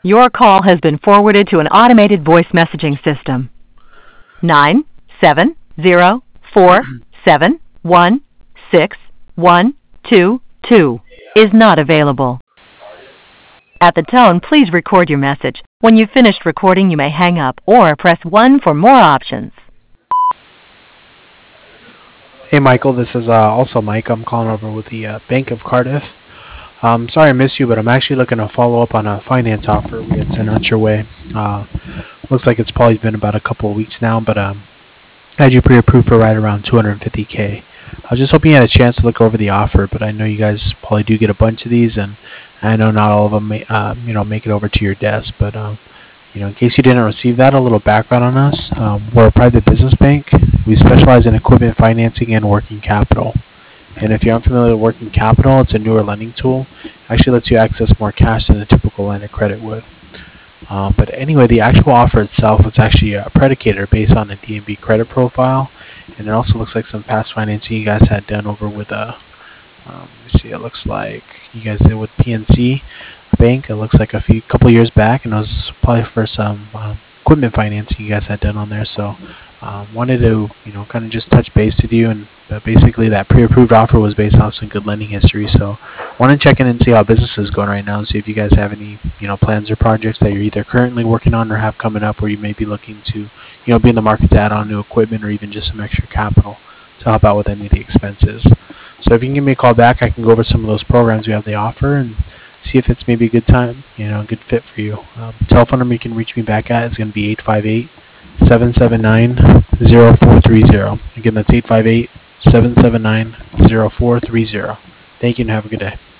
Your call has been forwarded to an automated voice messaging system. 97047161222 is not available. At the tone, please record your message. When you've finished recording, you may hang up or press 1 for more options. Hey Michael, this is also Mike. I'm calling over with the Bank of Cardiff. Sorry I missed you, but I'm actually looking to follow up on a finance offer we had sent out your way. Looks like it's probably been about a couple of weeks now, but I had you pre-approved for right around 250K. I was just hoping you had a chance to look over the offer, but I know you guys probably do get a bunch of these, and I know not all of them make it over to your desk. But in case you didn't receive that, a little background on us. We're a private business bank. We specialize in equipment financing and working capital. And if you're unfamiliar with working capital, it's a newer lending tool. It actually lets you access more cash than a typical line of credit would. But anyway, the actual offer itself was actually predicated based on a DNB credit profile, and it also looks like some past financing you guys had done over with let me see, it looks like you guys did with PNC Bank. It looks like a couple years back, and it was probably for some equipment financing you guys had done on there. So wanted to kind of just touch base with you, and basically that pre-approved offer was based on some good lending history. So want to check in and see how business is going right now, and see if you guys have any plans or projects that you're either currently working on or have coming up, where you may be looking to be in the market to add on new equipment or even just some extra capital to help out with any of the expenses. So if you can give me a call back, I can go over some of those programs we have the offer and see if it's maybe a good time, a good fit for you. Telephone number you can reach me back at is going to be 858-779-0430. Again, that's 858-779-0430. Thank you and have a good day.